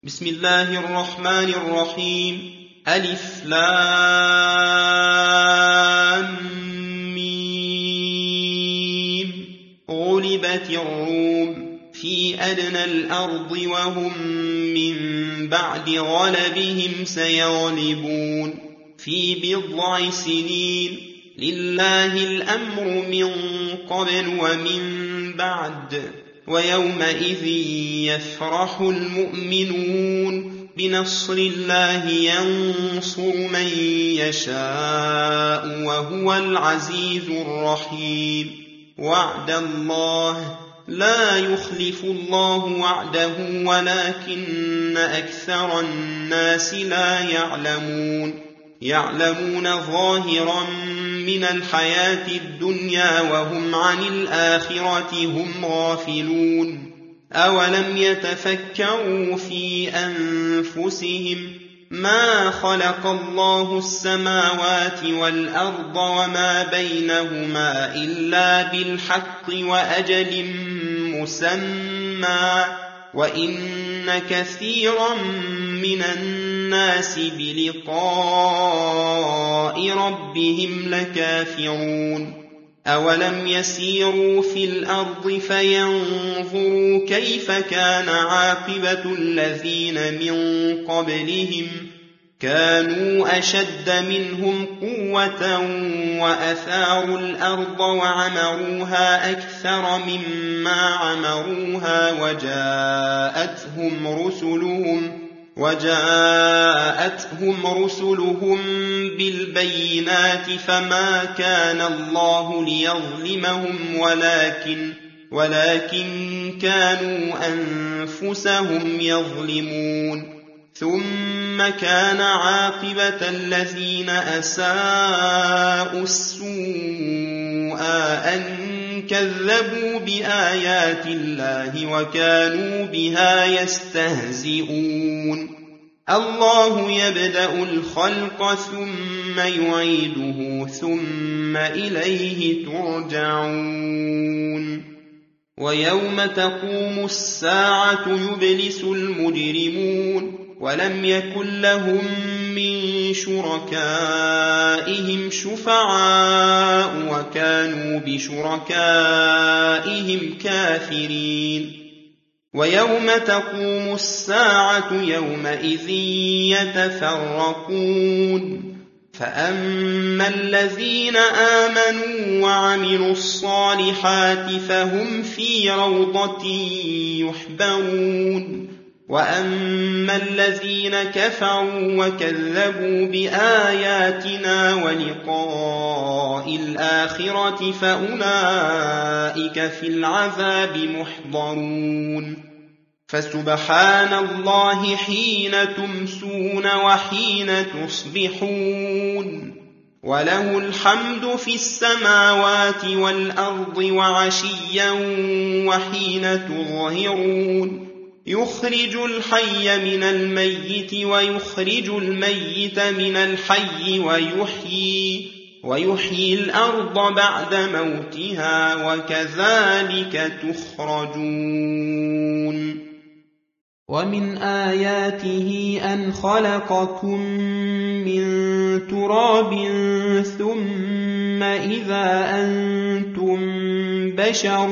بسم الله الرحمن الرحيم. ألف لام ميم. غلبت الروم في أدنى الأرض وهم من بعد غلبهم سيغلبون في بضع سنين. لله الأمر من قبل ومن بعد ويومئذ يفرح المؤمنون بنصر الله ينصر من يشاء وهو العزيز الرحيم. وعد الله لا يخلف الله وعده ولكن أكثر الناس لا يعلمون ظاهرا من الحياة الدنيا وهم عن الآخرة هم غافلون. أولم يتفكروا في أنفسهم ما خلق الله السماوات والأرض وما بينهما إلا بالحق وأجل مسمى وإن كثيرا من الناس بلقاء ربهم لكافرون. أولم يسيروا في الأرض فينظروا كيف كان عاقبة الذين من قبلهم كانوا أشد منهم قوة وأثاروا الأرض وعمروها أكثر مما عمروها وجاءتهم رسلهم بالبينات فما كان الله ليظلمهم ولكن كانوا أنفسهم يظلمون. ثم كان عاقبة الذين أساءوا السوء أن كذبوا بآيات الله وكانوا بها يستهزئون. الله يبدأ الخلق ثم يعيده ثم إليه ترجعون. ويوم تقوم الساعة يبلس المجرمون ولم يكن لهم من شركائهم شفعاء وكانوا بشركائهم كافرين. ويوم تقوم الساعة يومئذ يتفرقون فأما الذين آمنوا وعملوا الصالحات فهم في روضة يحبرون وأما الذين كفروا وكذبوا بآياتنا ولقاء الآخرة فأولئك في العذاب محضرون. فسبحان الله حين تمسون وحين تصبحون وله الحمد في السماوات والأرض وعشيا وحين تظهرون. يخرج الحي من الميت ويخرج الميت من الحي ويحيي الأرض بعد موتها وكذلك تخرجون. ومن آياته أن خلقكم من تراب ثم إذا أنتم بشر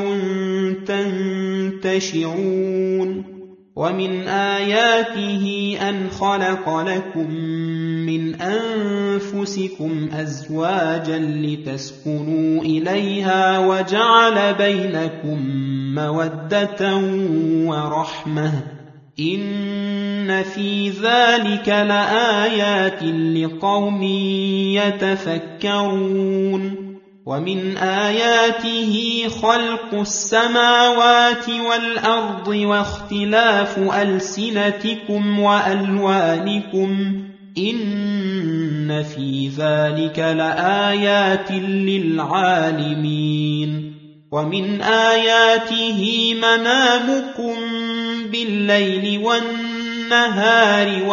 تنتشرون. ومن آياته أن خلق لكم من أنفسكم أزواجا لتسكنوا إليها وجعل بينكم مودة ورحمة إن في ذلك لآيات لقوم يتفكرون. ومن آياته خلق السماوات والأرض واختلاف ألسنتكم وألوانكم إن في ذلك لآيات للعالمين. ومن آياته منامكم بالليل والنهار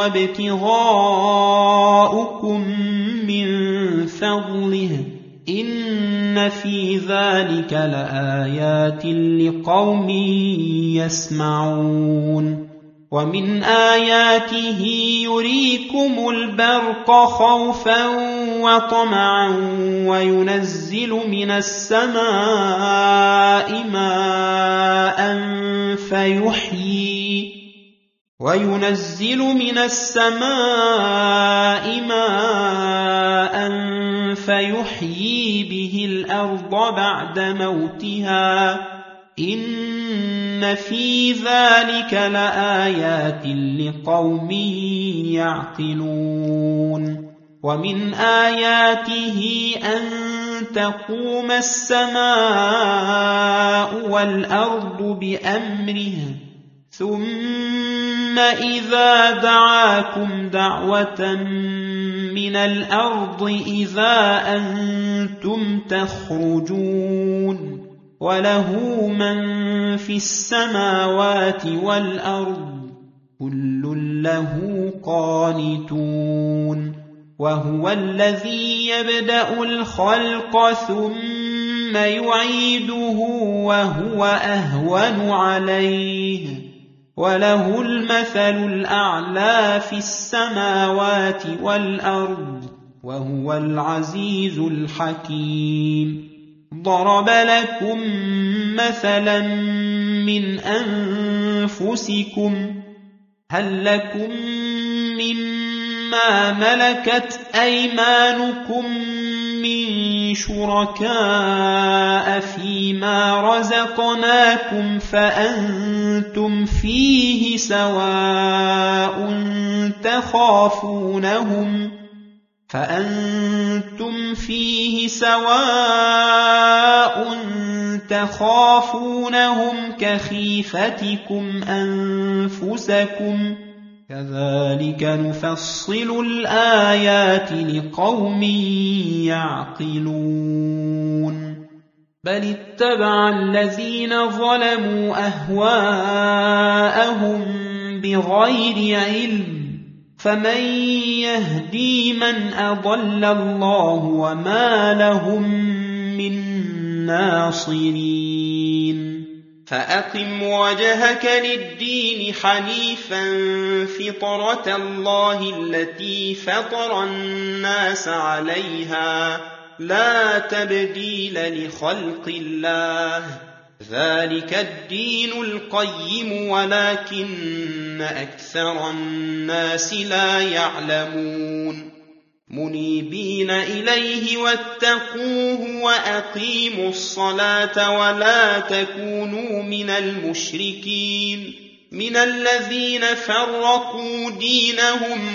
وابتغاؤكم من فضله إن في ذلك لآيات لقوم يسمعون ومن آياته يريكم البرق خوفا وطمعا وينزل من السماء ماء فيحيي به الأرض بعد موتها إن في ذلك لآيات لقوم يعقلون ومن آياته أن تقوم السماء والأرض بأمره ثم إذا دعاكم دعوة من الأرض إذا أنتم تخرجون وله من في السماوات والأرض كل له قانتون وهو الذي يبدأ الخلق ثم يعيده وهو أهون عليه وله المثل الأعلى في السماوات والأرض وهو العزيز الحكيم ضرب لكم مثلا من أنفسكم هل لكم مما ملكت أيمانكم من شركاء فيما رزقناكم فأنتم فيه سواء تخافونهم كخيفتكم أنفسكم كذلك نفصل الآيات لقوم يعقلون بل اتبع الذين ظلموا أهواءهم بغير علم فمن يهدي من أضل الله وما لهم من ناصرين فأقم وجهك للدين حنيفا فطرة الله التي فطر الناس عليها لا تبديل لخلق الله ذلك الدين القيم ولكن أكثر الناس لا يعلمون منيبين إليه واتقوه وأقيموا الصلاة ولا تكونوا من المشركين من الذين فرقوا دينهم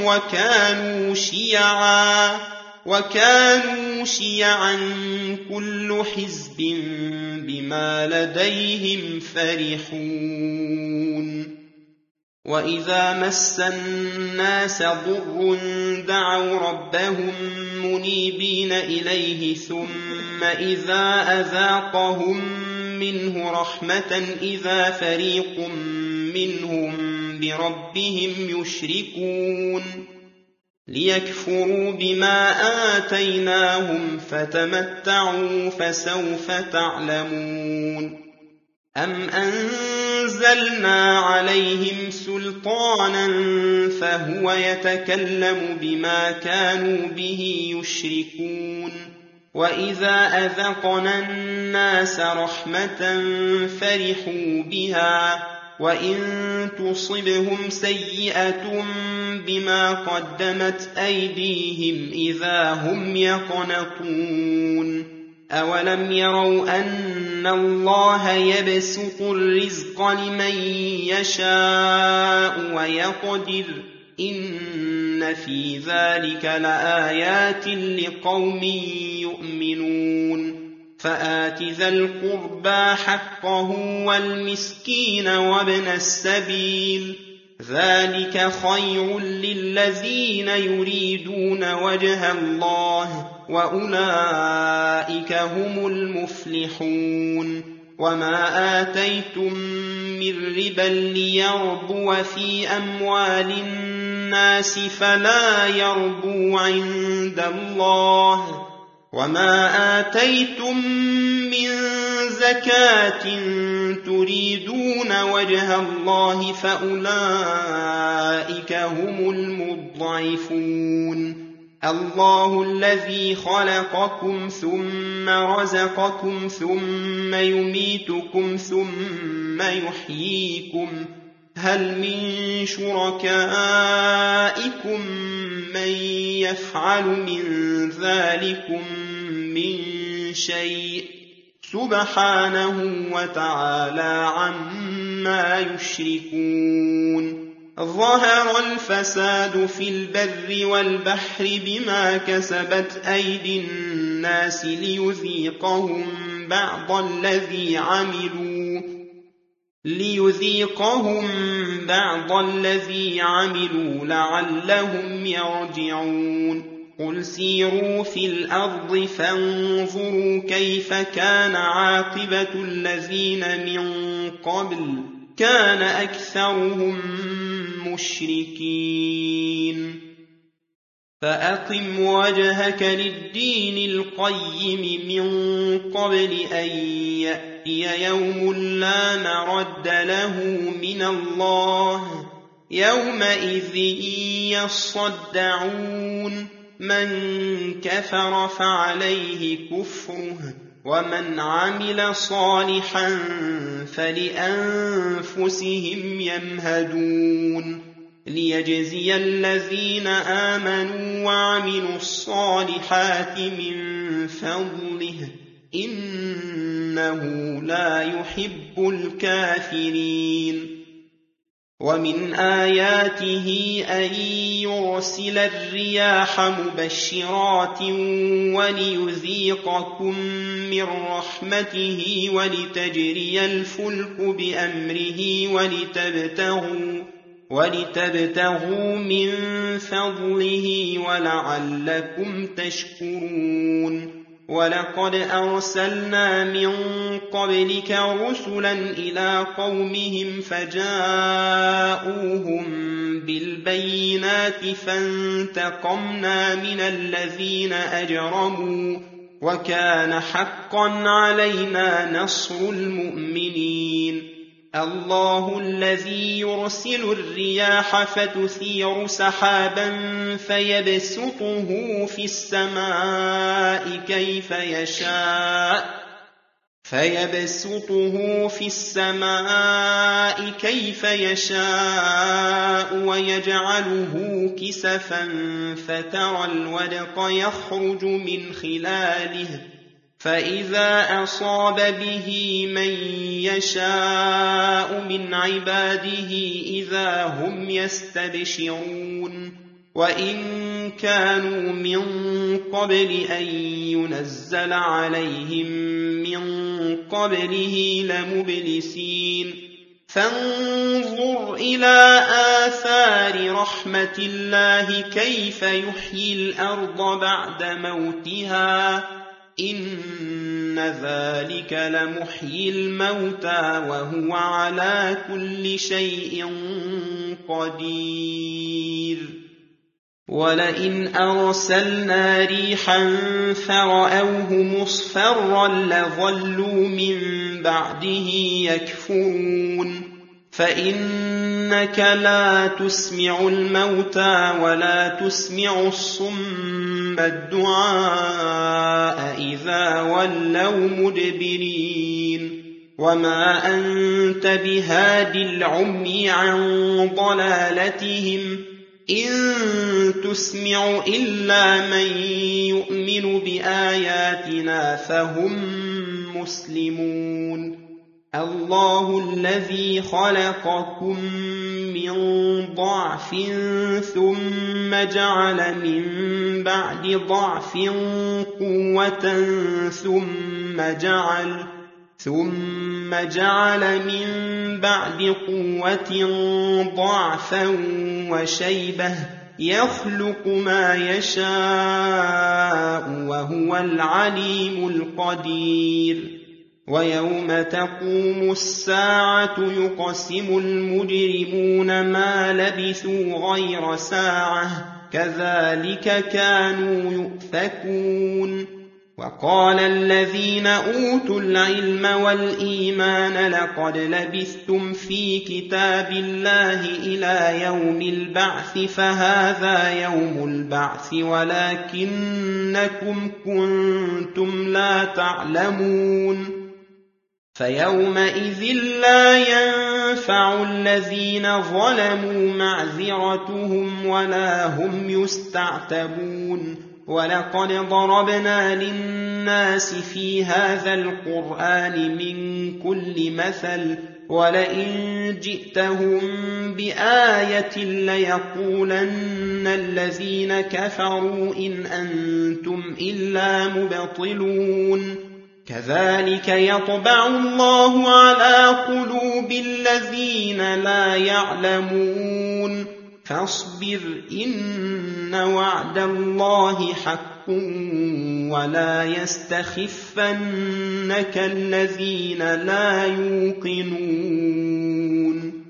وكانوا شيعا كل حزب بما لديهم فرحون وإذا مس الناس ضر دعوا ربهم منيبين إليه ثم إذا أذاقهم منه رحمة إذا فريق منهم بربهم يشركون ليكفروا بما آتيناهم فتمتعوا فسوف تعلمون أم أنزلنا عليهم سلطانا فهو يتكلم بما كانوا به يشركون وإذا أذقنا الناس رحمة فرحوا بها وإن تصبهم سيئة بما قدمت أيديهم إذا هم يقنطون أولم يروا أن الله يبسط الرزق لمن يشاء ويقدر إن في ذلك لآيات لقوم يؤمنون فآت ذا القربى حقه والمسكين وابن السبيل ذلك خير للذين يريدون وجه الله وأولئك هم المفلحون وما آتيتم من ربا ليربو في أموال الناس فلا يربو عند الله وما آتيتم من زكاة تريدون وجه الله فأولئك هم المضعفون الله الذي خلقكم ثم رزقكم ثم يميتكم ثم يحييكم هل من شركائكم من يفعل من ذلكم من شيء سبحانه وتعالى عما يشركون ظهر الفساد في البر والبحر بما كسبت أيدي الناس ليذيقهم بعض الذي عملوا لعلهم يرجعون قل سيروا في الأرض فانظروا كيف كان عاقبة الذين من قبل كان أكثرهم مشركين فأقم وجهك للدين القيم من قبل أن يأتي يوم لا مرد له من الله يومئذ يصدعون من كفر فعليه كفره ومن عمل صالحا فلأنفسهم يمهدون ليجزي الذين آمنوا وعملوا الصالحات من فضله إنه لا يحب الكافرين ومن آياته أن يرسل الرياح مبشرات وليذيقكم من رحمته ولتجري الفلك بأمره ولتبتغوا من فضله ولعلكم تشكرون ولقد أرسلنا من قبلك رسلا إلى قومهم فجاءوهم بالبينات فانتقمنا من الذين أجرموا وكان حقا علينا نصر المؤمنين الله الذي يرسل الرياح فتثير سحابا فيبسطه في السماء كيف يشاء ويجعله كسفا فترى الودق يخرج من خلاله فإذا أصاب به من يشاء من عباده إذا هم يستبشرون وإن كانوا من قبل أن ينزل عليهم من قبله لمبلسين فانظر إلى آثار رحمة الله كيف يحيي الأرض بعد موتها إن ذلك لمحيي الموتى وهو على كل شيء قدير ولئن أرسلنا ريحا فرأوه مصفرا لظلوا من بعده يكفرون فإنك لا تسمع الموتى ولا تسمع الصم الدعاء إذا ولوا مدبرين وما أنت بهاد العمي عن ضلالتهم إن تسمع إلا من يؤمن بآياتنا فهم مسلمون الله الذي خلقكم من ضعف ثم جعل من بعد ضعف قوة ثم جعل من بعد قوة ضعفا وشيبة يخلق ما يشاء وهو العليم القدير ويوم تقوم الساعة يقسم المجرمون ما لبثوا غير ساعة كذلك كانوا يؤفكون وقال الذين أوتوا العلم والإيمان لقد لبثتم في كتاب الله إلى يوم البعث فهذا يوم البعث ولكنكم كنتم لا تعلمون فيومئذ لا ينفع الذين ظلموا معذرتهم ولا هم يستعتبون ولقد ضربنا للناس في هذا القرآن من كل مثل ولئن جئتهم بآية ليقولن الذين كفروا إن أنتم إلا مبطلون كذلك يطبع الله على قلوب الذين لا يعلمون فاصبر إن وعد الله حق ولا يستخفنك الذين لا يوقنون